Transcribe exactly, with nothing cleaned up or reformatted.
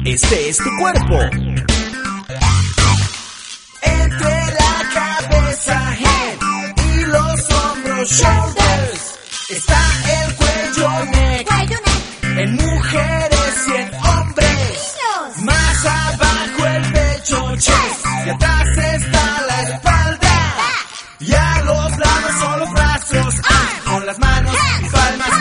este es tu cuerpo. Entre la cabeza, head, y los hombros, shoulders, está el cuello, neck, Cuello, neck. en mujeres y en hombres. Niños. Más abajo el pecho, chest, y atrás está la espalda. Y a los lados son los brazos, ah, con las manos y palmas